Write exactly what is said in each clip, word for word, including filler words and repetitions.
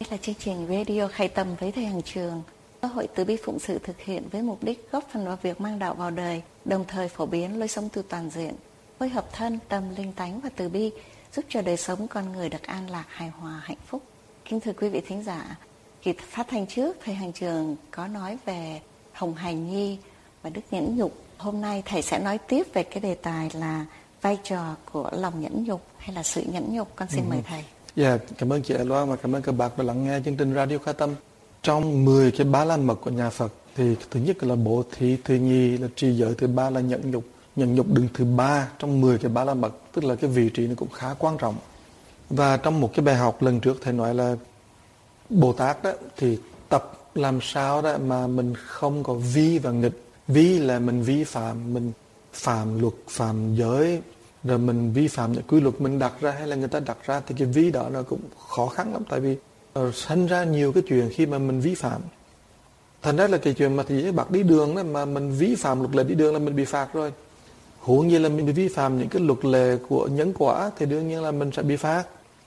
Đây là chương trình Radio Khai Tâm với Thầy Hằng Trường. Giáo hội Từ Bi Phụng Sự thực hiện với mục đích góp phần vào việc mang đạo vào đời, đồng thời phổ biến lối sống từ toàn diện, phối hợp thân, tâm, linh tánh và từ bi, giúp cho đời sống con người được an lạc, hài hòa, hạnh phúc. Kính thưa quý vị thính giả, kỳ phát thanh trước, Thầy Hằng Trường có nói về Hồng Hài Nhi và Đức Nhẫn Nhục. Hôm nay Thầy sẽ nói tiếp về cái đề tài là vai trò của lòng nhẫn nhục hay là sự nhẫn nhục. Con xin ừ. mời Thầy. Dạ, yeah, cảm ơn chị Loan và cảm ơn các bạn đã lắng nghe chương trình Radio Khai Tâm. Trong mười cái bá la mật của nhà Phật thì thứ nhất là bố thí, thứ nhì là trì giới, thứ ba là nhẫn nhục. Nhẫn nhục đứng thứ ba trong mười cái bá la mật, tức là cái vị trí nó cũng khá quan trọng. Và trong một cái bài học lần trước Thầy nói là Bồ Tát đó thì tập làm sao đó mà mình không có vi và nghịch. Vi là mình vi phạm, mình phạm luật, phạm giới, rồi mình vi phạm những quy luật mình đặt ra hay là người ta đặt ra, thì cái vi đó nó cũng khó khăn lắm. Tại vì uh, sinh ra nhiều cái chuyện khi mà mình vi phạm. Thành ra là cái chuyện mà thì bác đi đường đó, mà mình vi phạm luật lệ đi đường là mình bị phạt rồi. Huống như là mình vi phạm những cái luật lệ của nhân quả thì đương nhiên là mình sẽ bị phạt.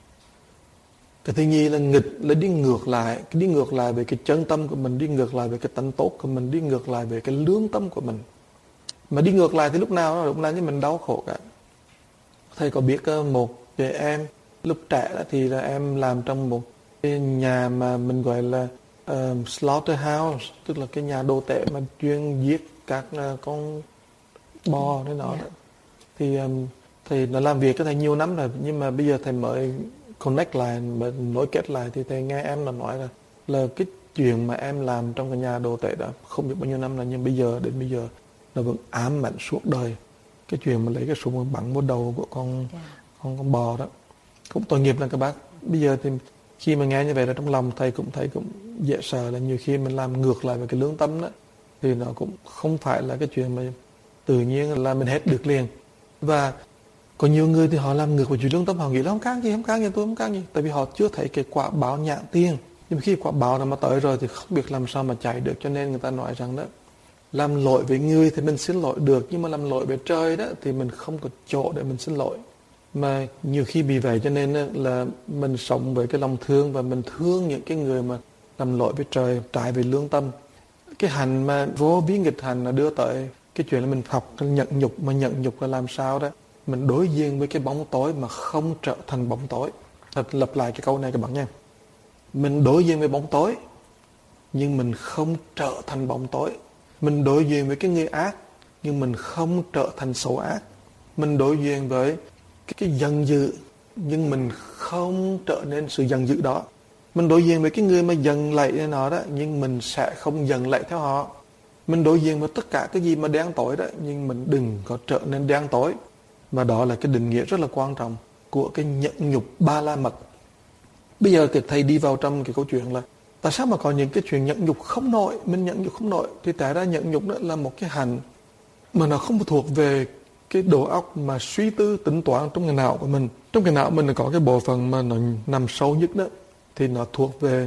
Cái thứ nhì là nghịch, là đi ngược lại, đi ngược lại về cái chân tâm của mình, đi ngược lại về cái tánh tốt của mình, đi ngược lại về cái lương tâm của mình. Mà đi ngược lại thì lúc nào nó cũng làm cho mình đau khổ cả. Thầy có biết một cái em lúc trẻ đó thì là em làm trong một cái nhà mà mình gọi là uh, slaughterhouse, tức là cái nhà đồ tể mà chuyên giết các uh, con bò đấy nọ. Thì um, thầy đã làm việc cái thầy nhiều năm rồi, nhưng mà bây giờ thầy mới connect lại, mới nối kết lại thì thầy nghe em là nói là là cái chuyện mà em làm trong cái nhà đồ tể đó không biết bao nhiêu năm rồi, nhưng bây giờ đến bây giờ nó vẫn ám ảnh suốt đời. Cái chuyện mà lấy cái súng bắn vào đầu của con yeah. con con bò đó cũng tội nghiệp là các bác. Bây giờ thì khi mà nghe như vậy là trong lòng thầy cũng thấy cũng dễ sợ, là nhiều khi mình làm ngược lại với cái lương tâm đó thì nó cũng không phải là cái chuyện mà tự nhiên là mình hết được liền. Và có nhiều người thì họ làm ngược với chuyện lương tâm, họ nghĩ là không khác gì, không khác gì, tôi không khác gì, tại vì họ chưa thấy cái quả báo nhãn tiền. Nhưng khi quả báo nào mà tới rồi thì không biết làm sao mà chạy được, cho nên người ta nói rằng đó, làm lỗi với người thì mình xin lỗi được, nhưng mà làm lỗi với trời đó thì mình không có chỗ để mình xin lỗi. Mà nhiều khi vì vậy cho nên là mình sống với cái lòng thương, và mình thương những cái người mà làm lỗi với trời, trái về lương tâm. Cái hành mà vô vi nghịch hành là đưa tới cái chuyện là mình học cái nhẫn nhục, mà nhẫn nhục là làm sao đó mình đối diện với cái bóng tối mà không trở thành bóng tối. Thật lặp lại cái câu này các bạn nha. Mình đối diện với bóng tối nhưng mình không trở thành bóng tối. Mình đối diện với cái người ác nhưng mình không trở thành xấu ác. Mình đối diện với cái, cái giận dữ nhưng mình không trở nên sự giận dữ đó. Mình đối diện với cái người mà giận lạy nó đó, nhưng mình sẽ không giận lạy theo họ. Mình đối diện với tất cả cái gì mà đen tối đó, nhưng mình đừng có trở nên đen tối. Và đó là cái định nghĩa rất là quan trọng của cái nhẫn nhục ba la mật. Bây giờ thì thầy đi vào trong cái câu chuyện là tại sao mà có những cái chuyện nhẫn nhục không nổi, mình nhẫn nhục không nổi. Thì tại ra nhẫn nhục đó là một cái hành mà nó không thuộc về cái đầu óc mà suy tư tính toán trong cái não của mình. Trong cái não mình có cái bộ phận mà nó nằm sâu nhất đó, thì nó thuộc về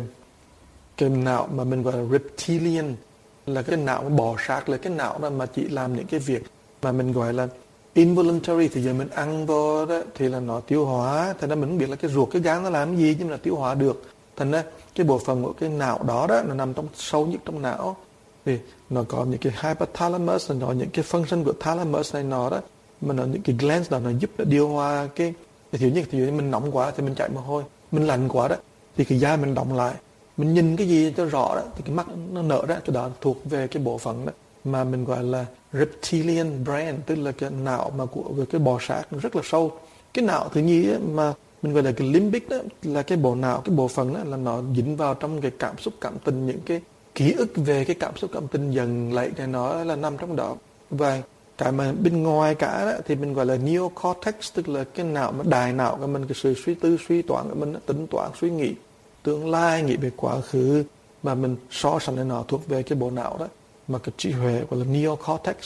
cái não mà mình gọi là reptilian, là cái não bò sát, là cái não đó mà chỉ làm những cái việc mà mình gọi là involuntary. Thì giờ mình ăn vô đó thì là nó tiêu hóa, thành ra mình không biết là cái ruột cái gan nó làm cái gì, nhưng mà tiêu hóa được. Thành ra cái bộ phận của cái não đó đó nó nằm trong sâu nhất trong não, thì nó có những cái hypothalamus, nó có những cái function của thalamus này nọ đó, mà nó những cái glands đó nó giúp nó điều hòa cái cái thiếu nhất. Thì mình nóng quá thì mình chạy mồ hôi, mình lạnh quá đó thì cái da mình đọng lại, mình nhìn cái gì cho rõ đó thì cái mắt nó nở ra. Cái đó thuộc về cái bộ phận đó mà mình gọi là reptilian brain, tức là cái não mà của cái bò sát rất là sâu. Cái não thứ nhì mà mình gọi là cái limbic đó, là cái bộ não, cái bộ phận đó là nó dính vào trong cái cảm xúc cảm tình, những cái ký ức về cái cảm xúc cảm tình dần lại này nó là nằm trong đó. Và cái mà bên ngoài cả đó, thì mình gọi là neocortex, tức là cái não mà đại não của mình, cái sự suy tư suy toán của mình, tính toán suy nghĩ tương lai, nghĩ về quá khứ, mà mình so sánh này nó thuộc về cái bộ não đó mà cái trí huệ gọi là neocortex.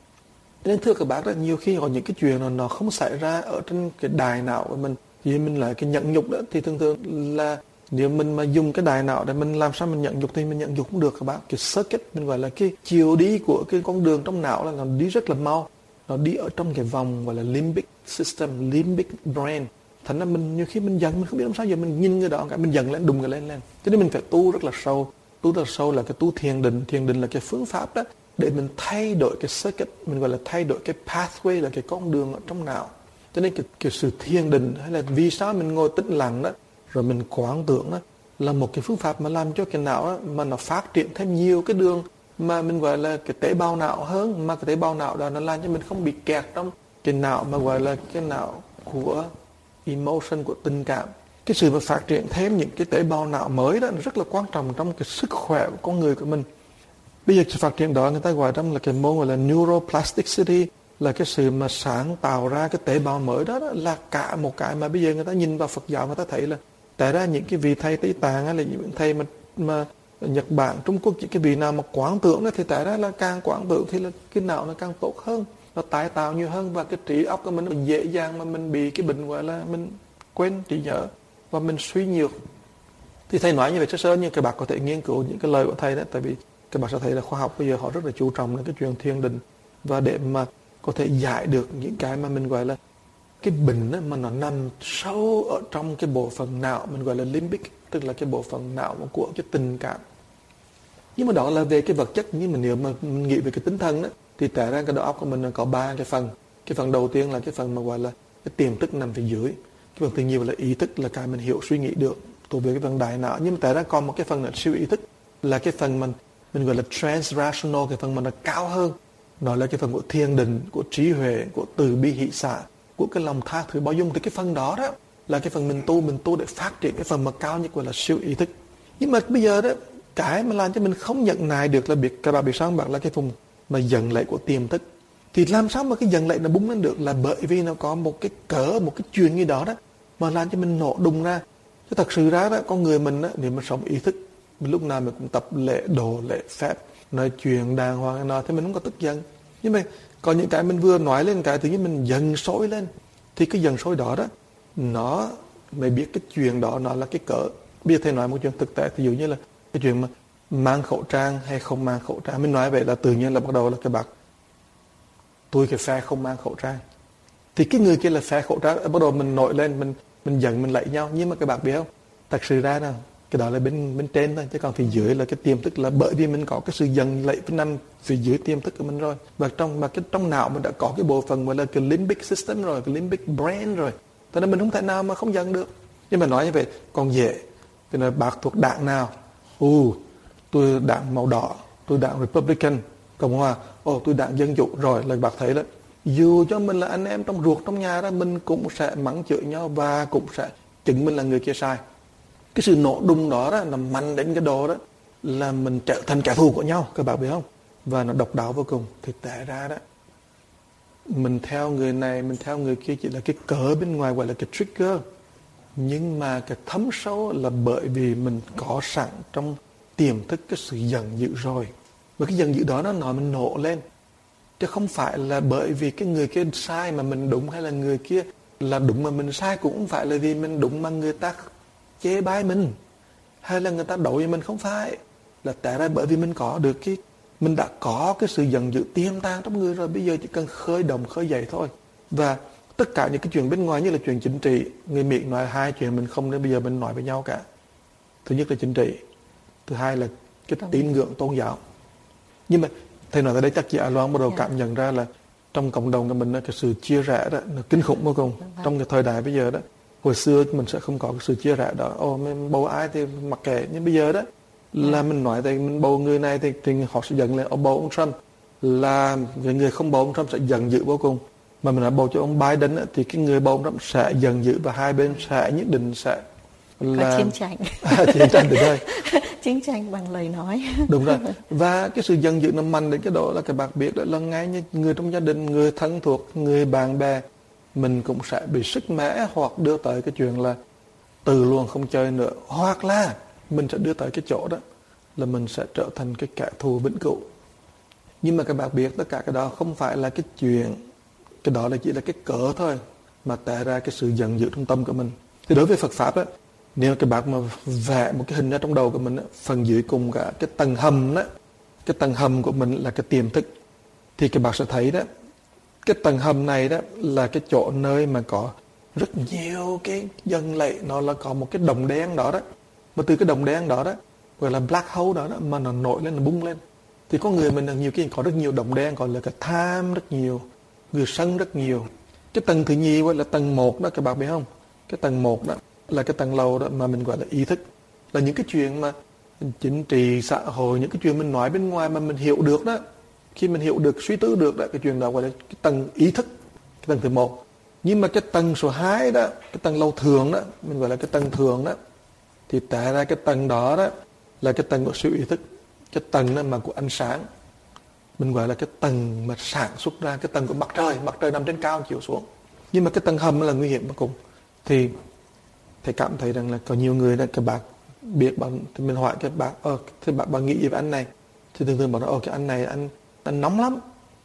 Nên thưa các bác đó, nhiều khi có những cái chuyện nó, nó không xảy ra ở trên cái đại não của mình, thì mình lại cái nhẫn nhục đó, thì thường thường là nếu mình mà dùng cái đại não để mình làm sao mình nhẫn nhục thì mình nhẫn nhục không được các bác. Cái circuit mình gọi là cái chiều đi của cái con đường trong não là nó đi rất là mau, nó đi ở trong cái vòng gọi là limbic system, limbic brain. Thành ra mình nhiều khi mình giận, mình không biết làm sao giờ mình nhìn người đó cả, mình giận lên đùng cái lên lên. Cho nên mình phải tu rất là sâu. Tu rất là sâu là cái tu thiền định. Thiền định là cái phương pháp đó để mình thay đổi cái circuit, mình gọi là thay đổi cái pathway, là cái con đường ở trong não. Cho nên cái, cái sự thiền định hay là vì sao mình ngồi tĩnh lặng đó rồi mình quán tưởng đó là một cái phương pháp mà làm cho cái não đó, mà nó phát triển thêm nhiều cái đường mà mình gọi là cái tế bào não hơn, mà cái tế bào não đó nó làm cho mình không bị kẹt trong cái não mà gọi là cái não của emotion, của tình cảm. Cái sự mà phát triển thêm những cái tế bào não mới đó rất là quan trọng trong cái sức khỏe của con người của mình. Bây giờ sự phát triển đó người ta gọi trong là cái môn gọi là neuroplasticity, là cái sự mà sáng tạo ra cái tế bào mới đó, đó là cả một cái mà bây giờ người ta nhìn vào Phật giáo người ta thấy là tại ra những cái vị thầy Tây Tạng hay là những thầy mà mà Nhật Bản, Trung Quốc, những cái vị nào mà quán tưởng đó thì tại ra là càng quán tưởng thì là cái não nó càng tốt hơn, nó tái tạo nhiều hơn, và cái trí óc của mình nó dễ dàng mà mình bị cái bệnh gọi là mình quên trí nhớ và mình suy nhược. Thì thầy nói như vậy sơ sơ, nhưng các bạn có thể nghiên cứu những cái lời của thầy đó, tại vì các bạn sẽ thấy là khoa học bây giờ họ rất là chú trọng đến cái chuyện thiền định, và để mà có thể giải được những cái mà mình gọi là cái bệnh đó, mà nó nằm sâu ở trong cái bộ phận não mình gọi là limbic, tức là cái bộ phận não của cái tình cảm. Nhưng mà đó là về cái vật chất. Nhưng mà nếu mà mình nghĩ về cái tinh thần đó, thì tại ra cái đầu óc của mình có ba cái phần. Cái phần đầu tiên là cái phần mà gọi là cái tiềm thức nằm phía dưới. Cái phần thứ nhì là ý thức, là cái mình hiểu suy nghĩ được, thuộc về cái phần đại não. Nhưng mà tại ra còn một cái phần là siêu ý thức, là cái phần mình mình gọi là transrational, cái phần mà nó cao hơn. Nó là cái phần của thiền định, của trí huệ, của từ bi hỷ xả, của cái lòng tha thứ bao dung. Thì cái phần đó đó là cái phần mình tu, mình tu để phát triển cái phần mà cao nhất gọi là siêu ý thức. Nhưng mà bây giờ đó, cái mà làm cho mình không nhận nài được là biết, các bạn biết sao không bạn, là cái vùng mà giận lệ của tiềm thức. Thì làm sao mà cái giận lệ nó bung lên được, là bởi vì nó có một cái cỡ, một cái chuyện như đó đó mà làm cho mình nổ đùng ra. Chứ thật sự ra đó, con người mình đó, nếu mà sống ý thức, mình lúc nào mình cũng tập lễ độ, lễ phép, nói chuyện đàng hoàng nào, thì mình không có tức giận. Nhưng mà có những cái mình vừa nói lên cái tự nhiên mình giận sôi lên, thì cái giận sôi đó đó nó mới biết cái chuyện đó nó là cái cỡ. Bây giờ thầy nói một chuyện thực tế, ví dụ như là cái chuyện mà mang khẩu trang hay không mang khẩu trang. Mình nói vậy là tự nhiên là bắt đầu là cái bạc tôi cái phe không mang khẩu trang, thì cái người kia là phe khẩu trang, bắt đầu mình nổi lên, mình mình giận, mình lạy nhau. Nhưng mà các bạn biết không, thật sự ra nào cái đó là bên bên trên thôi, chứ còn phía dưới là cái tiềm thức, là bởi vì mình có cái sự giận lạy phía nằm phía dưới tiềm thức của mình rồi, và trong mà cái trong não mình đã có cái bộ phận gọi là cái limbic system rồi, cái limbic brain rồi, cho nên mình không thể nào mà không giận được. Nhưng mà nói như vậy còn dễ, thì là bác thuộc đảng nào? Ồ, tôi đảng màu đỏ, tôi đảng Republican, Cộng hòa. Ồ, tôi đảng Dân Chủ. Rồi là bác thấy đó, dù cho mình là anh em trong ruột trong nhà đó, mình cũng sẽ mắng chửi nhau và cũng sẽ chứng minh là người kia sai. Cái sự nổ đùng đó, đó là mạnh đến cái độ đó là mình trở thành kẻ thù của nhau, các bạn biết không? Và nó độc đáo vô cùng. Thì tại ra đó, mình theo người này, mình theo người kia chỉ là cái cỡ bên ngoài gọi là cái trigger. Nhưng mà cái thấm sâu là bởi vì mình có sẵn trong tiềm thức cái sự giận dữ rồi. Và cái giận dữ đó nó nói mình nổ lên. Chứ không phải là bởi vì cái người kia sai mà mình đúng, hay là người kia là đúng mà mình sai, cũng không phải là vì mình đúng mà người ta chê bai mình, hay là người ta đổ cho mình, không phải. Là tại ra bởi vì mình có được cái, mình đã có cái sự giận dữ tiềm tàng trong người rồi, bây giờ chỉ cần khơi động, khơi dậy thôi. Và tất cả những cái chuyện bên ngoài như là chuyện chính trị, người Mỹ nói hai chuyện mình không nên bây giờ mình nói với nhau cả. Thứ nhất là chính trị, thứ hai là cái tín ngưỡng tôn giáo. Nhưng mà thầy nói tới đây chắc chị A Loan bắt đầu cảm nhận ra là trong cộng đồng của mình cái sự chia rẽ đó nó kinh khủng vô cùng. Trong cái thời đại bây giờ đó, hồi xưa mình sẽ không có cái sự chia rẽ đó. Ồ, mình bầu ai thì mặc kệ. Nhưng bây giờ đó là mình nói thì mình bầu người này thì, thì họ sẽ giận lên. Ông bầu ông Trump là người, người không bầu ông Trump sẽ giận dữ vô cùng. Mà mình nói bầu cho ông Biden thì cái người bầu ông Trump sẽ giận dữ, và hai bên sẽ nhất định sẽ là có chiến tranh. À, chiến tranh từ đây. Chiến tranh bằng lời nói. Đúng rồi. Và cái sự giận dữ nó mạnh đến cái độ là các bạn biết đó, là ngay như người trong gia đình, người thân thuộc, người bạn bè, mình cũng sẽ bị sức mẻ, hoặc đưa tới cái chuyện là từ luôn không chơi nữa, hoặc là mình sẽ đưa tới cái chỗ đó là mình sẽ trở thành cái kẻ thù vĩnh cửu. Nhưng mà các bạn biết tất cả cái đó không phải là cái chuyện, cái đó là chỉ là cái cỡ thôi mà tạo ra cái sự giận dữ trong tâm của mình. Thì đối với Phật Pháp á, nếu các bạn mà vẽ một cái hình ra trong đầu của mình á, phần dưới cùng cả cái tầng hầm đó, cái tầng hầm của mình là cái tiềm thức, thì các bạn sẽ thấy đó, cái tầng hầm này đó là cái chỗ nơi mà có rất nhiều cái dần lệ nó là có một cái đồng đen đó đó, mà từ cái đồng đen đó đó gọi là black hole đó, đó mà nó nổi lên, nó bung lên. Thì có người mình là nhiều cái có rất nhiều đồng đen, gọi là cái tham rất nhiều, người sân rất nhiều. Cái tầng thứ nhì gọi là tầng một đó, các bạn biết không? Cái tầng một đó là cái tầng lầu đó mà mình gọi là ý thức, là những cái chuyện mà chính trị xã hội, những cái chuyện mình nói bên ngoài mà mình hiểu được đó, khi mình hiểu được, suy tư được đó, cái chuyện đó gọi là cái tầng ý thức, cái tầng thứ một. Nhưng mà cái tầng số hai đó, cái tầng lầu thường đó, mình gọi là cái tầng thường đó, thì tại ra cái tầng đó đó là cái tầng của siêu ý thức, cái tầng đó mà của ánh sáng, mình gọi là cái tầng mà sản xuất ra, cái tầng của mặt trời, mặt trời nằm trên cao chiếu xuống. Nhưng mà cái tầng hầm là nguy hiểm vô cùng. Thì thầy cảm thấy rằng là có nhiều người đó, các bạn biết bạn, thì mình hỏi các bạn, ờ, thì bạn, bạn nghĩ gì về anh này? Thì thường thường bảo là, ờ, cái anh này anh, anh nóng lắm.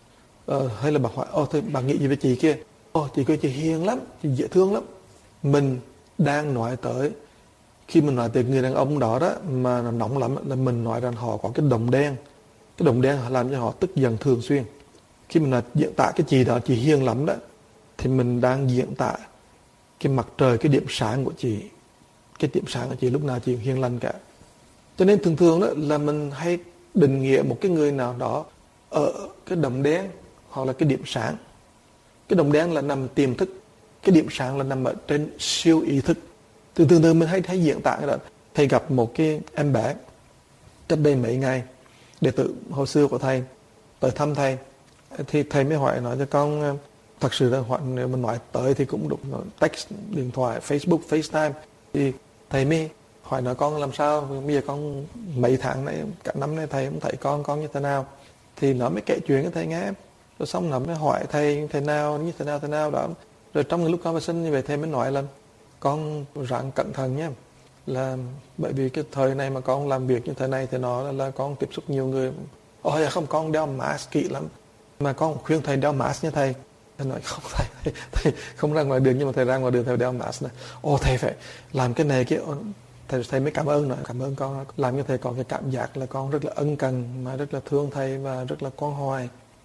Ờ, hay là bạn hỏi, ờ, thì bạn nghĩ gì về chị kia? Ờ, chị kia chị hiền lắm, chị dễ thương lắm. Mình đang nói tới, khi mình nói tới người đàn ông đó đó mà nó nóng lắm, là mình nói rằng họ có cái đồng đen. Cái đồng đen làm cho họ tức giận thường xuyên. Khi mình nói diễn tả cái chị đó, chị hiền lắm đó, thì mình đang diễn tả cái mặt trời, cái điểm sáng của chị. Cái điểm sáng của chị lúc nào chị hiền lành cả. Cho nên thường thường đó là mình hay định nghĩa một cái người nào đó ở cái đồng đen hoặc là cái điểm sáng. Cái đồng đen là nằm tiềm thức, cái điểm sáng là nằm ở trên siêu ý thức. Từ từ từ mình hay thấy diễn tả đó. Thầy gặp một cái em bé cách đây mấy ngày, đệ tử hồi xưa của thầy tới thăm thầy, thì thầy mới hỏi nói cho con, thật sự là hỏi, nếu mình nói tới thì cũng đúng, text, điện thoại, Facebook, FaceTime, thì thầy mới hỏi nói con làm sao, bây giờ con mấy tháng này, cả năm nay thầy không thấy con, con như thế nào. Thì nó mới kể chuyện cho thầy nghe, rồi xong nó mới hỏi thầy thế nào, như thế nào, thế nào đó. Rồi trong cái lúc con sinh như vậy, thầy mới nói là con ráng cẩn thận nhé, là bởi vì cái thời này mà con làm việc như thế này thì nó là, là con tiếp xúc nhiều người. Ôi không, con đeo mask kỹ lắm, mà con khuyên thầy đeo mask nha thầy. Thầy nói không thầy, thầy, thầy không ra ngoài đường, nhưng mà thầy ra ngoài đường thầy đeo mask này. Ô thầy phải làm cái này kia. Thầy, thầy mới cảm ơn nói, cảm ơn con, làm như thầy có cái cảm giác là con rất là ân cần, mà rất là thương thầy và rất là quan hoài.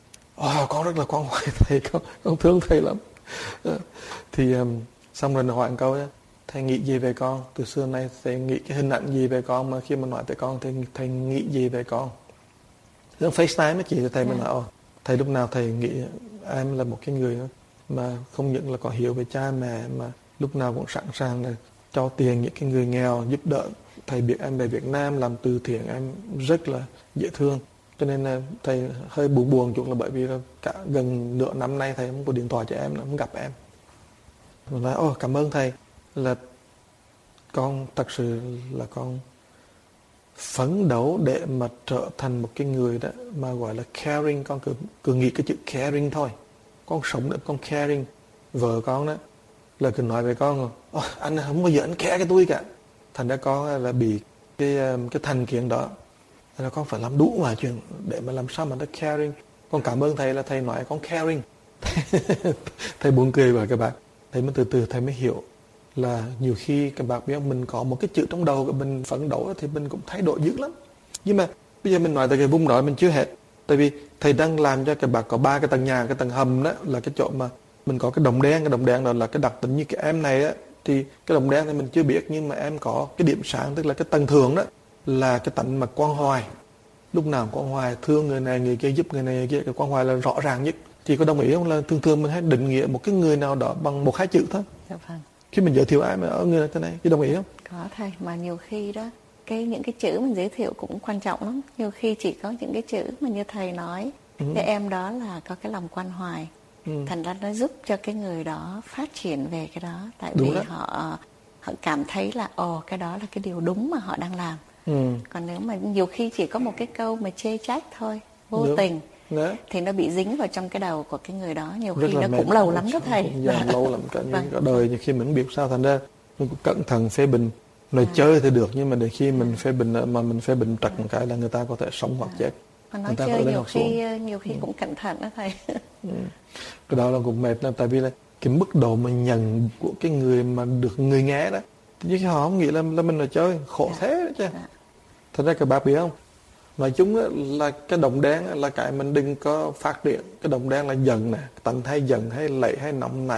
Ồ con rất là quan hoài thầy, con, con thương thầy lắm. Thì um, xong rồi nó hỏi một câu, thầy nghĩ gì về con? Từ xưa nay thầy nghĩ cái hình ảnh gì về con, mà khi mà nói về con thầy, thầy nghĩ gì về con? Thì FaceTime mới chỉ cho thầy, mình nói, ồ, thầy lúc nào thầy nghĩ em là một cái người mà không những là có hiểu về cha mẹ, mà lúc nào cũng sẵn sàng là cho tiền những cái người nghèo, giúp đỡ. Thầy biết em về Việt Nam làm từ thiện, em rất là dễ thương. Cho nên là thầy hơi buồn buồn chút là bởi vì là cả gần nửa năm nay thầy không có điện thoại cho em, không gặp em. Mình nói, ô cảm ơn thầy, là con thật sự là con phấn đấu để mà trở thành một cái người đó mà gọi là caring. Con cứ, cứ nghĩ cái chữ caring thôi, con sống để con caring. Vợ con đó là cứ nói về con, oh, anh không bao giờ anh care cái tôi cả. Thành ra con là bị cái cái thành kiến đó, là con phải làm đủ mọi chuyện để mà làm sao mà nó caring. Con cảm ơn thầy là thầy nói con caring. Thầy buồn cười và các bạn, thầy mới từ từ thầy mới hiểu là nhiều khi các bạn biết mình có một cái chữ trong đầu của mình phấn đấu thì mình cũng thay đổi dữ lắm. Nhưng mà bây giờ mình nói tới cái vùng đó mình chưa hết, tại vì thầy đang làm cho các bạn có ba cái tầng nhà. Cái tầng hầm đó là cái chỗ mà mình có cái đồng đen. Cái đồng đen đó là cái đặc tính như cái em này á, thì cái đồng đen thì mình chưa biết, nhưng mà em có cái điểm sáng, tức là cái tầng thường đó là cái tầng mà quan hoài, lúc nào quan hoài, thương người này người kia, giúp người này người kia. Cái quan hoài là rõ ràng nhất. Thì có đồng ý không, là thường thường mình hay định nghĩa một cái người nào đó bằng một hai chữ thôi. Dạ vâng. Khi mình giới thiệu ai mà ở người này thế này, thì đồng ý không? Có thầy, mà nhiều khi đó cái những cái chữ mình giới thiệu cũng quan trọng lắm. Nhiều khi chỉ có những cái chữ mà như thầy nói, ừ. cái em đó là có cái lòng quan hoài, ừ. thành ra nó giúp cho cái người đó phát triển về cái đó. Tại đúng vì đó. họ họ cảm thấy là ồ cái đó là cái điều đúng mà họ đang làm. Ừ. Còn nếu mà nhiều khi chỉ có một cái câu mà chê trách thôi, vô đúng. tình, đấy. Thì nó bị dính vào trong cái đầu của cái người đó. Nhiều rất khi nó mệt. Cũng lâu lắm đó thầy. Dạ, lâu lắm cả, vâng. cả đời. Nhiều khi mình không biết sao, thành ra mình cũng cẩn thận phê bình. Nói à. chơi thì được, nhưng mà để khi mình phê bình mà mình phê bình trật một cái là người ta có thể sống hoặc chết. Còn nói chơi nhiều khi xuống. nhiều khi ừ. cũng cẩn thận đó thầy. Ừ. Cái đó là cũng mệt lắm, tại vì là cái mức độ mà nhận của cái người mà được người nghe đó, chứ họ không nghĩ là, là mình là chơi khổ dạ. thế đó chứ. Dạ. Thật ra các bạn biết không? Nói chung là cái đồng đen là cái mình đừng có phát triển. Cái đồng đen là giận nè, tận hay giận hay lệ hay nóng này,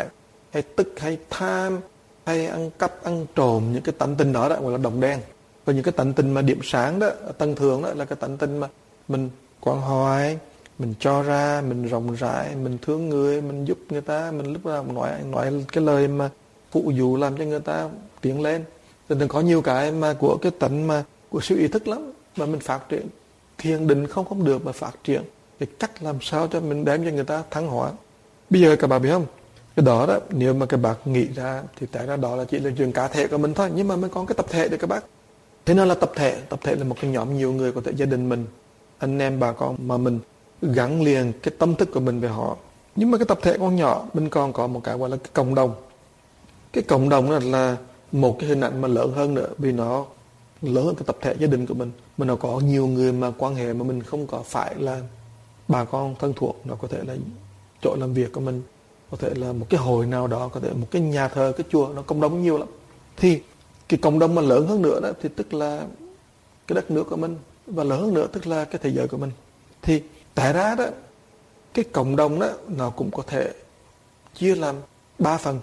hay tức, hay tham, hay ăn cắp, ăn trộm, những cái tánh tình đó, đó gọi là đồng đen. Và những cái tánh tình mà điểm sáng đó, tầng thường đó là cái tánh tình mà mình quan hoài, mình cho ra, mình rộng rãi, mình thương người, mình giúp người ta, mình lúc nào nói nói cái lời mà phụ dụ làm cho người ta tiến lên. Nên có nhiều cái mà của cái tánh mà của siêu ý thức lắm mà mình phát triển. Thiền định không không được mà phát triển cái cách làm sao cho mình đem cho người ta thăng hóa. Bây giờ các bạn biết không, cái đó đó nếu mà các bạn nghĩ ra thì tại ra đó là chỉ là chuyện cá thể của mình thôi, nhưng mà mình có cái tập thể để các bác. Thế nên là tập thể, tập thể là một cái nhóm nhiều người, có thể gia đình mình, anh em bà con mà mình gắn liền cái tâm thức của mình về họ. Nhưng mà cái tập thể con nhỏ, mình còn có một cái gọi là cái cộng đồng. Cái cộng đồng là, là một cái hình ảnh mà lớn hơn nữa, vì nó lớn hơn cái tập thể gia đình của mình. Mà nó có nhiều người mà quan hệ mà mình không có phải là bà con thân thuộc, nó có thể là chỗ làm việc của mình, có thể là một cái hội nào đó, có thể một cái nhà thờ, cái chùa, nó cộng đồng nhiều lắm. Thì cái cộng đồng mà lớn hơn nữa đó thì tức là cái đất nước của mình, và lớn hơn nữa tức là cái thế giới của mình. Thì tại ra đó cái cộng đồng đó nó cũng có thể chia làm ba phần,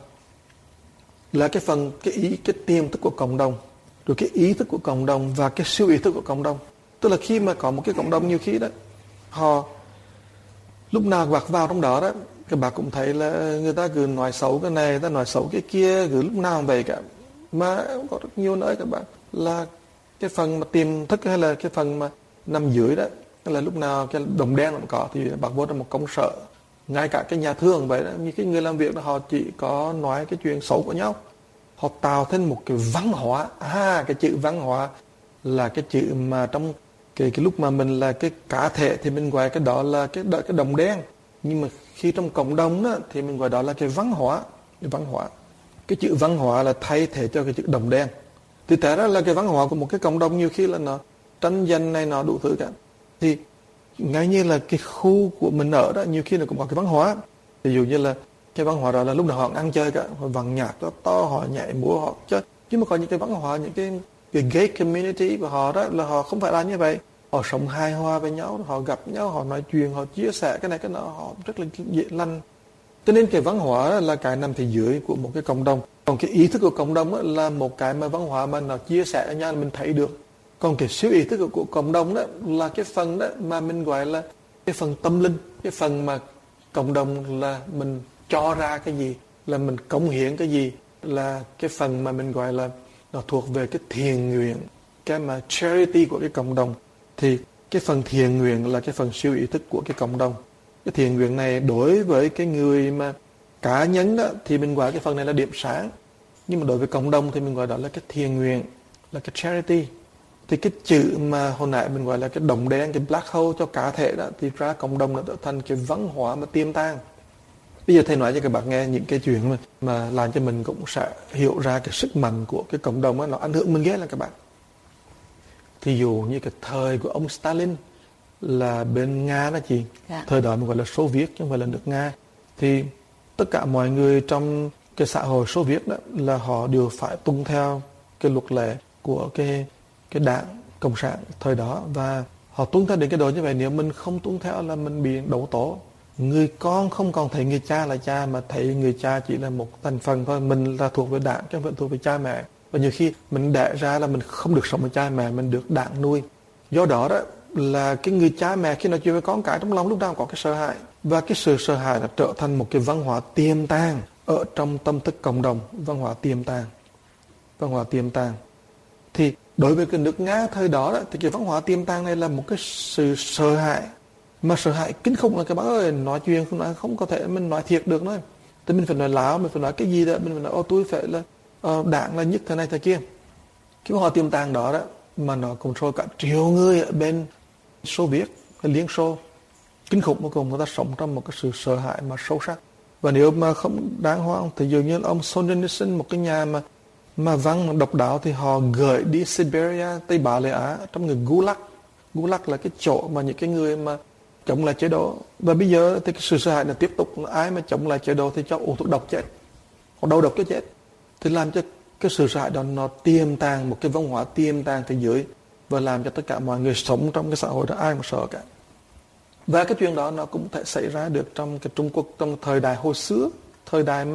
là cái phần cái ý cái tiềm thức của cộng đồng, rồi cái ý thức của cộng đồng và cái siêu ý thức của cộng đồng. Tức là khi mà có một cái cộng đồng nhiều khi đó, họ lúc nào vặt vào trong đó đó, các bạn cũng thấy là người ta cứ nói xấu cái này, người ta nói xấu cái kia, cứ lúc nào cũng vậy cả. Mà có rất nhiều nơi các bạn là cái phần mà tiềm thức hay là cái phần mà nằm dưới đó, là lúc nào cái đồng đen cũng có. Thì bạn vô trong một công sở, ngay cả cái nhà thương vậy đó, như cái người làm việc đó, họ chỉ có nói cái chuyện xấu của nhau. Họ tạo thành một cái văn hóa. À, cái chữ văn hóa là cái chữ mà trong cái, cái lúc mà mình là cái cá thể thì mình gọi cái đó là cái cái đồng đen. Nhưng mà khi trong cộng đồng đó thì mình gọi đó là cái văn hóa. Cái văn hóa. Cái chữ văn hóa là thay thế cho cái chữ đồng đen. Thì tại đó là cái văn hóa của một cái cộng đồng nhiều khi là nó tranh giành này nó đủ thứ cả. Thì ngay như là cái khu của mình ở đó, nhiều khi là cũng có cái văn hóa. Ví dụ như là cái văn hóa đó là lúc nào họ ăn chơi cả, họ vang nhạc to to, họ nhảy múa, họ chơi. Nhưng mà có những cái văn hóa, những cái, cái gay community của họ đó là họ không phải là như vậy. Họ sống hài hòa với nhau, họ gặp nhau, họ nói chuyện, họ chia sẻ cái này cái nọ, họ rất là dễ lành. Cho nên cái văn hóa là cái nằm phía dưới của một cái cộng đồng. Còn cái ý thức của cộng đồng là một cái mà văn hóa mà nó chia sẻ với nhau là mình thấy được. Còn cái siêu ý thức của cộng đồng đó là cái phần đó mà mình gọi là cái phần tâm linh. Cái phần mà cộng đồng là mình cho ra cái gì, là mình cống hiến cái gì, là cái phần mà mình gọi là nó thuộc về cái thiện nguyện, cái mà charity của cái cộng đồng. Thì cái phần thiện nguyện là cái phần siêu ý thức của cái cộng đồng. Cái thiện nguyện này đối với cái người mà cá nhân đó thì mình gọi cái phần này là điểm sáng. Nhưng mà đối với cộng đồng thì mình gọi đó là cái thiện nguyện, là cái charity. Thì cái chữ mà hồi nãy mình gọi là cái đồng đen, cái black hole cho cá thể đó, thì ra cộng đồng nó trở thành cái văn hóa mà tiềm tàng. Bây giờ thầy nói cho các bạn nghe những cái chuyện mà, mà làm cho mình cũng sẽ hiểu ra cái sức mạnh của cái cộng đồng đó, nó ảnh hưởng mình ghê là các bạn. Thí dụ như cái thời của ông Stalin là bên Nga đó chị. Dạ. Thời đó mình gọi là Xô Viết chứ không phải là nước Nga. Thì tất cả mọi người trong cái xã hội Xô Viết đó là họ đều phải tuân theo cái luật lệ của cái, cái đảng Cộng sản thời đó. Và họ tuân theo đến cái đó như vậy. Nếu mình không tuân theo là mình bị đấu tố. Người con không còn thấy người cha là cha, mà thấy người cha chỉ là một thành phần thôi. Mình là thuộc về đảng chứ không phải thuộc về cha mẹ. Và nhiều khi mình đẻ ra là mình không được sống với cha mẹ, mình được đảng nuôi. Do đó đó là cái người cha mẹ khi nói chuyện với con cái trong lòng lúc nào có cái sợ hãi. Và cái sự sợ hãi đã trở thành một cái văn hóa tiềm tàng ở trong tâm thức cộng đồng. Văn hóa tiềm tàng. Văn hóa tiềm tàng. Thì đối với cái nước Nga thời đó, đó thì cái văn hóa tiềm tàng này là một cái sự sợ hãi. Mà sợ hãi kinh khủng là các bạn ơi, nói chuyện không, nói, không có thể mình nói thiệt được nữa. Thì mình phải nói láo, mình phải nói cái gì đó, mình phải nói ô tôi phải là uh, đảng là nhất thế này thế kia. Cái văn hóa tiềm tàng đó đó mà nó control cả triệu người ở bên Xô Viết, cái Liên Xô. Kinh khủng vô cùng, người ta sống trong một cái sự sợ hãi mà sâu sắc. Và nếu mà không đáng hoang thì dường như ông Solzhenitsyn, một cái nhà mà mà văn độc đáo, thì họ gửi đi Siberia, Tây Bá Lê Á, trong người Gulag. Gulag là cái chỗ mà những cái người mà chống lại chế độ. Và bây giờ thì cái sự sợ hãi là tiếp tục, ai mà chống lại chế độ thì cho uống thuốc độc chết, hoặc đầu độc cho chết. Thì làm cho cái sự sợ hãi đó nó tiềm tàng, một cái văn hóa tiềm tàng thế giới, và làm cho tất cả mọi người sống trong cái xã hội đó ai mà sợ cả. Và cái chuyện đó nó cũng thể xảy ra được trong cái Trung Quốc trong thời đại hồi xưa, thời đại mà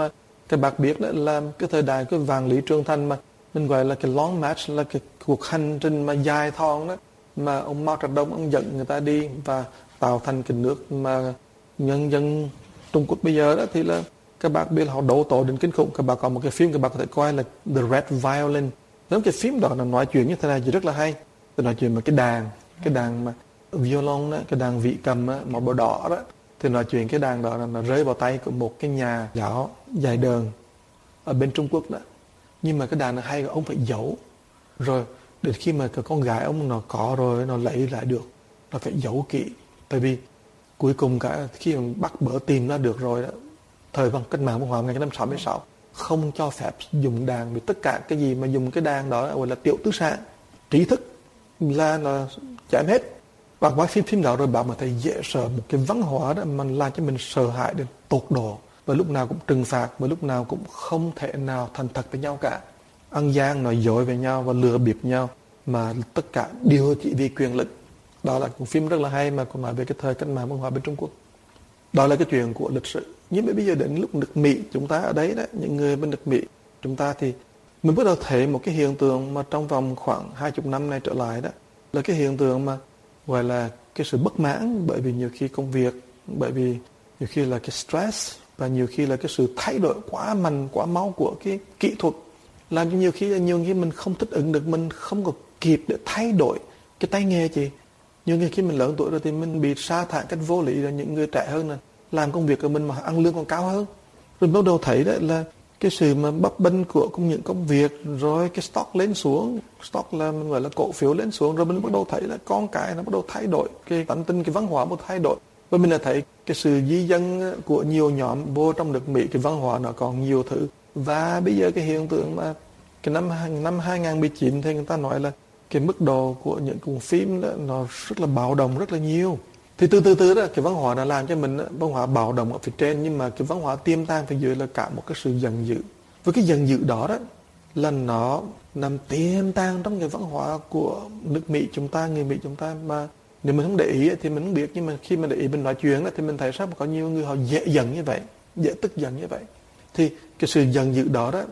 Các bạn biết đó là cái thời đại cái vàng lý trường thành mà mình gọi là cái long march, là cái cuộc hành trình mà dài thon đó, mà ông Mao Trạch Đông ông dẫn người ta đi và tạo thành cái nước mà nhân dân Trung Quốc bây giờ đó, thì là các bạn biết là họ đổ tổ đến kinh khủng. Các bạn có một cái phim các bạn có thể coi là The Red Violin. Nếu cái phim đó là nói chuyện như thế này thì rất là hay. Tôi nói chuyện mà cái đàn, cái đàn mà violon đó, cái đàn vị cầm đó, màu bờ đỏ đó, thì nói chuyện cái đàn đó là nó rơi vào tay của một cái nhà giáo dạy đờn ở bên Trung Quốc đó. Nhưng mà cái đàn này hay, ông phải giấu. Rồi đến khi mà cái con gái ông nó có rồi, nó lấy lại được, nó phải giấu kỹ. Tại vì cuối cùng cả khi mà bắt bớ tìm ra được rồi đó, thời vâng cách mạng văn hóa ngày năm sáu mươi sáu không cho phép dùng đàn, vì tất cả cái gì mà dùng cái đàn đó gọi là tiểu tư sản, trí thức là là chém hết. Và qua phim phim đó rồi bạn mà thấy dễ sợ một cái văn hóa đó mà làm cho mình sợ hãi đến tột độ, và lúc nào cũng trừng phạt, và lúc nào cũng không thể nào thành thật với nhau cả, ăn gian nói dối với nhau và lừa bịp nhau, mà tất cả đều chỉ vì quyền lực. Đó là một phim rất là hay mà còn nói về cái thời cách mạng văn hóa bên Trung Quốc. Đó là cái chuyện của lịch sử. Nhưng mà bây giờ đến lúc nước Mỹ chúng ta ở đấy đó, những người bên nước Mỹ chúng ta thì mình bắt đầu thấy một cái hiện tượng mà trong vòng khoảng hai mươi năm này trở lại đó, là cái hiện tượng mà gọi là cái sự bất mãn, bởi vì nhiều khi công việc, bởi vì nhiều khi là cái stress, và nhiều khi là cái sự thay đổi quá mạnh, quá mau của cái kỹ thuật, làm cho nhiều khi nhiều khi mình không thích ứng được, mình không có kịp để thay đổi cái tay nghề chị. Nhưng khi mình lớn tuổi rồi thì mình bị sa thải cách vô lý, là những người trẻ hơn là làm công việc của mình mà ăn lương còn cao hơn. Rồi bắt đầu thấy đấy là cái sự mà bấp bênh của những công việc, rồi cái stock lên xuống, stock là mình gọi là cổ phiếu lên xuống, rồi mình bắt đầu thấy là con cái nó bắt đầu thay đổi, cái tánh tình, cái văn hóa bắt đầu thay đổi. Và mình đã thấy cái sự di dân của nhiều nhóm vô trong nước Mỹ, cái văn hóa nó còn nhiều thứ. Và bây giờ cái hiện tượng mà cái năm năm hai không một chín thì người ta nói là cái mức độ của những cuốn phim đó nó rất là bạo động rất là nhiều. Thì từ từ từ đó cái văn hóa nó làm cho mình văn hóa bạo động ở phía trên, nhưng mà cái văn hóa tiềm tàng phía dưới là cả một cái sự giận dữ. Với cái giận dữ đó đó là nó nằm tiềm tàng trong cái văn hóa của nước Mỹ chúng ta, người Mỹ chúng ta, mà nếu mình không để ý thì mình không biết. Nhưng mà khi mà để ý mình nói chuyện đó, thì mình thấy sao mà có nhiều người họ dễ giận như vậy, dễ tức giận như vậy. Thì cái sự giận dữ đó đó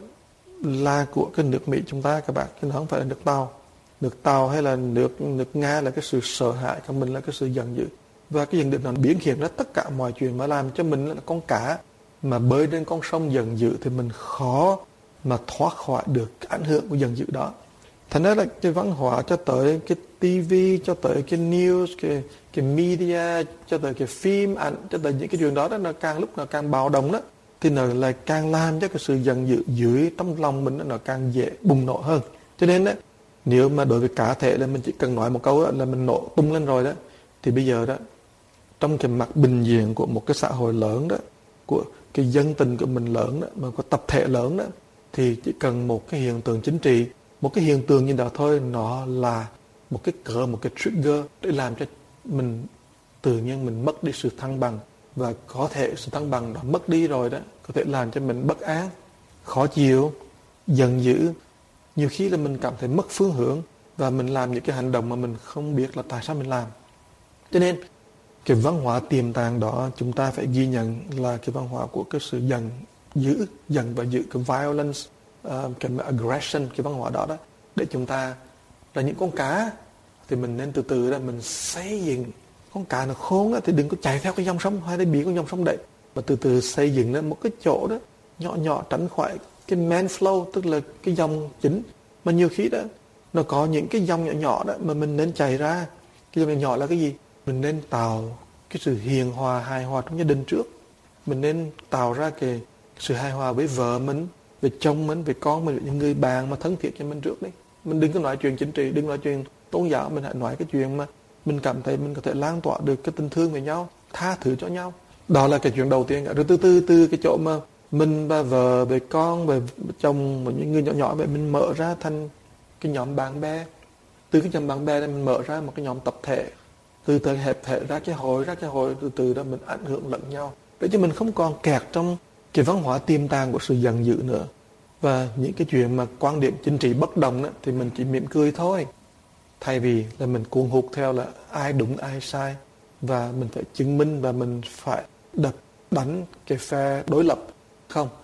là của cái nước Mỹ chúng ta các bạn, chứ nó không phải là nước Tàu. Nước Tàu hay là nước nước Nga là cái sự sợ hãi, còn mình là cái sự giận dữ. Và cái giận dữ nó biến hiện ra tất cả mọi chuyện, mà làm cho mình là con cá mà bơi trên con sông giận dữ thì mình khó mà thoát khỏi được cái ảnh hưởng của giận dữ đó. Thành ra là cái văn hóa cho tới cái ti vi, cho tới cái news, cái, cái media, cho tới cái phim ảnh, cho tới những cái chuyện đó, đó nó càng lúc nó càng bạo động đó, thì nó lại càng làm cho cái sự giận dữ dưới trong lòng mình đó, nó càng dễ bùng nổ hơn. Cho nên đó, nếu mà đối với cá thể là mình chỉ cần nói một câu đó, là mình nổ tung lên rồi đó, thì bây giờ đó trong cái mặt bình diện của một cái xã hội lớn đó, của cái dân tình của mình lớn đó, mà có tập thể lớn đó, thì chỉ cần một cái hiện tượng chính trị, một cái hiện tượng như đó thôi, nó là một cái cỡ, một cái trigger để làm cho mình tự nhiên mình mất đi sự thăng bằng. Và có thể sự thăng bằng đó mất đi rồi đó, có thể làm cho mình bất an, khó chịu, giận dữ. Nhiều khi là mình cảm thấy mất phương hướng, và mình làm những cái hành động mà mình không biết là tại sao mình làm. Cho nên cái văn hóa tiềm tàng đó chúng ta phải ghi nhận là cái văn hóa của cái sự giận dữ, giận và dữ, cái violence, uh, cái aggression, cái văn hóa đó đó, để chúng ta là những con cá thì mình nên từ từ là mình xây dựng. Con cá nó khôn đó, thì đừng có chạy theo cái dòng sông hay để bị con dòng sông đẩy, mà từ từ xây dựng lên một cái chỗ đó nhỏ nhỏ, tránh khỏi cái main flow, tức là cái dòng chính. Mà nhiều khi đó nó có những cái dòng nhỏ nhỏ đó mà mình nên chạy ra. Cái dòng nhỏ là cái gì? Mình nên tạo cái sự hiền hòa, hài hòa trong gia đình trước. Mình nên tạo ra cái sự hài hòa với vợ mình, với chồng mình, với con mình, với những người bạn mà thân thiết cho mình trước đấy. Mình đừng có nói chuyện chính trị, đừng nói chuyện tôn giáo, mình hãy nói cái chuyện mà mình cảm thấy mình có thể lan tỏa được cái tình thương với nhau, tha thứ cho nhau. Đó là cái chuyện đầu tiên. Rồi từ từ từ cái chỗ mà mình và vợ, với con, với chồng, với những người nhỏ nhỏ vậy, mình mở ra thành cái nhóm bạn bè. Từ cái nhóm bạn bè này mình mở ra một cái nhóm tập thể. Từ từ hẹp thể ra cái hội, ra cái hội, từ từ đó mình ảnh hưởng lẫn nhau. Để cho mình không còn kẹt trong cái văn hóa tiềm tàng của sự giận dữ nữa. Và những cái chuyện mà quan điểm chính trị bất đồng đó, thì mình chỉ mỉm cười thôi. Thay vì là mình cuồng hút theo là ai đúng ai sai, và mình phải chứng minh và mình phải đập đánh cái phe đối lập. Không,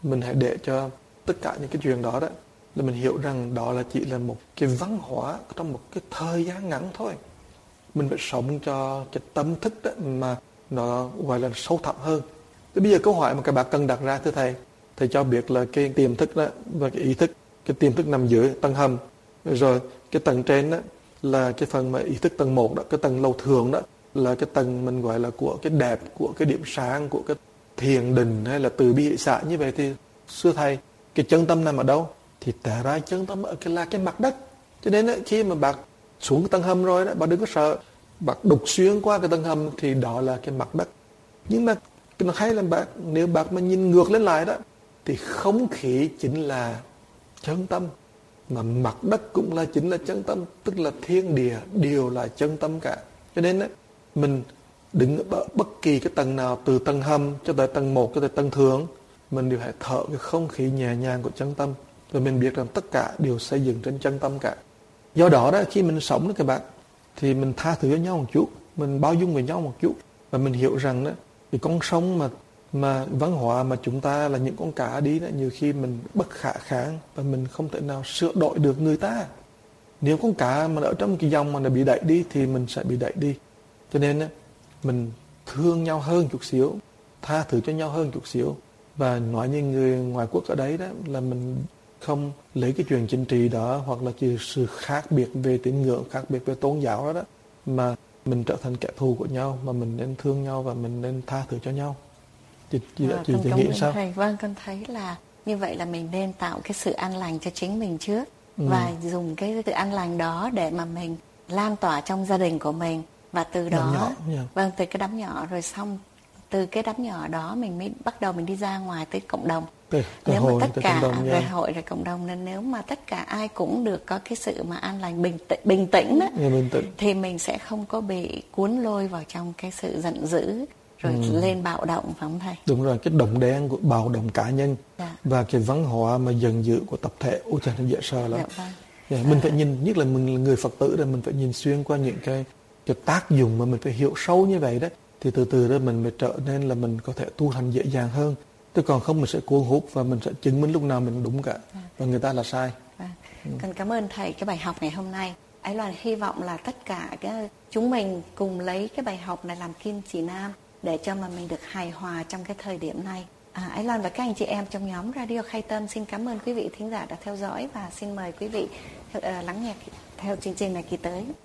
mình hãy để cho tất cả những cái chuyện đó đó là mình hiểu rằng đó là chỉ là một cái văn hóa trong một cái thời gian ngắn thôi. Mình phải sống cho cái tâm thức đó mà nó gọi là sâu thẳm hơn. Thế bây giờ câu hỏi mà các bạn cần đặt ra, thưa thầy, thầy cho biết là cái tiềm thức đó và cái ý thức, cái tiềm thức nằm dưới tầng hầm, rồi cái tầng trên đó là cái phần mà ý thức tầng một đó, cái tầng lầu thường đó là cái tầng mình gọi là của cái đẹp, của cái điểm sáng, của cái thiền định hay là từ bi hỷ xả. Như vậy thì xưa thầy, cái chân tâm nằm ở đâu? Thì tại ra chân tâm ở cái là cái mặt đất. Cho nên đó, khi mà bạn xuống cái tầng hầm rồi đó, bạn đừng có sợ, bạn đục xuyên qua cái tầng hầm thì đó là cái mặt đất. Nhưng mà nó hay là bạn, nếu bạn mà nhìn ngược lên lại đó thì không khí chính là chân tâm, mà mặt đất cũng là chính là chân tâm, tức là thiên địa đều là chân tâm cả. Cho nên đó, mình đứng ở bất kỳ cái tầng nào, từ tầng hầm cho tới tầng một cho tới tầng thường, mình đều hãy thở cái không khí nhẹ nhàng của chân tâm, rồi mình biết rằng tất cả đều xây dựng trên chân tâm cả. Do đó đó, khi mình sống đó các bạn, thì mình tha thứ cho nhau một chút, mình bao dung với nhau một chút, và mình hiểu rằng đó, cái con sông mà mà văn hóa mà chúng ta là những con cá đi đó, nhiều khi mình bất khả kháng và mình không thể nào sửa đổi được người ta. Nếu con cá mà ở trong cái dòng mà nó bị đẩy đi thì mình sẽ bị đẩy đi. Cho nên đó, mình thương nhau hơn chút xíu, tha thứ cho nhau hơn chút xíu. Và nói như người ngoại quốc ở đấy đó, là mình không lấy cái chuyện chính trị đó, hoặc là chỉ sự khác biệt về tín ngưỡng, khác biệt về tôn giáo đó, đó mà mình trở thành kẻ thù của nhau, mà mình nên thương nhau và mình nên tha thứ cho nhau. Chị, chị, à, chị, con chị cảm nghĩ ơn sao? thầy. Vâng, con thấy là như vậy là mình nên tạo cái sự an lành cho chính mình trước, Ừ. và dùng cái sự an lành đó để mà mình lan tỏa trong gia đình của mình, và từ Đám đó nhỏ, yeah. vâng, từ cái đám nhỏ, rồi xong từ cái đám nhỏ đó mình mới bắt đầu mình đi ra ngoài tới cộng đồng. Từ, từ Nếu hội, mà tất từ cả cộng đồng, rồi yeah. hội rồi cộng đồng, nên nếu mà tất cả ai cũng được có cái sự mà an lành, bình tĩnh, bình tĩnh đó, Yeah, bình tĩnh. thì mình sẽ không có bị cuốn lôi vào trong cái sự giận dữ rồi Ừ. lên bạo động, phải không thầy? Đúng rồi, cái động đen của bạo động cá nhân, Dạ. và cái văn hóa mà giận dữ của tập thể, ôi trời nó dễ sợ lắm. Dạ, vâng. Yeah, mình À. phải nhìn, nhất là mình là người Phật tử rồi, mình phải nhìn xuyên qua những cái cái tác dụng mà mình phải hiểu sâu như vậy đó, thì từ từ đó mình mới trở nên là mình có thể tu hành dễ dàng hơn. Chứ còn không mình sẽ cuốn hút và mình sẽ chứng minh lúc nào mình đúng cả, À. và người ta là sai. Vâng. Ừ. Con cảm ơn thầy cái bài học ngày hôm nay. Ái Loan hy vọng là tất cả cái, chúng mình cùng lấy cái bài học này làm kim chỉ nam để cho mà mình được hài hòa trong cái thời điểm này. À, Ái Loan và các anh chị em trong nhóm Radio Khai Tâm xin cảm ơn quý vị thính giả đã theo dõi, và xin mời quý vị uh, lắng nghe theo chương trình này kỳ tới.